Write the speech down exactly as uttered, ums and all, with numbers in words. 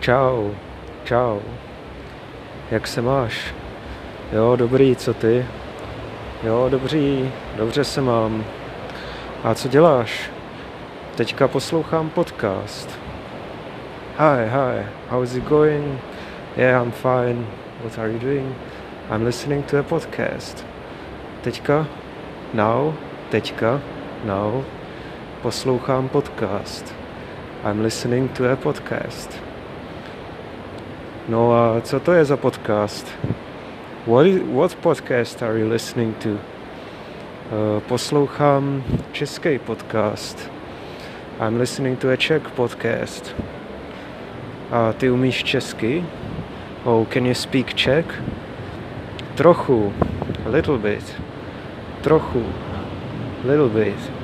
Čau, čau. Jak se máš? Jo, dobrý, co ty? Jo, dobrý, dobře se mám. A co děláš? Teďka poslouchám podcast. Hi, hi, how's it going? Yeah, I'm fine. What are you doing? I'm listening to a podcast. Teďka, now, teďka, now, poslouchám podcast. I'm listening to a podcast. No a co to je za podcast? What, is, what podcast are you listening to? Uh, poslouchám český podcast. I'm listening to a Czech podcast. A ty umíš česky? Oh, can you speak Czech? Trochu, a little bit. Trochu, little bit.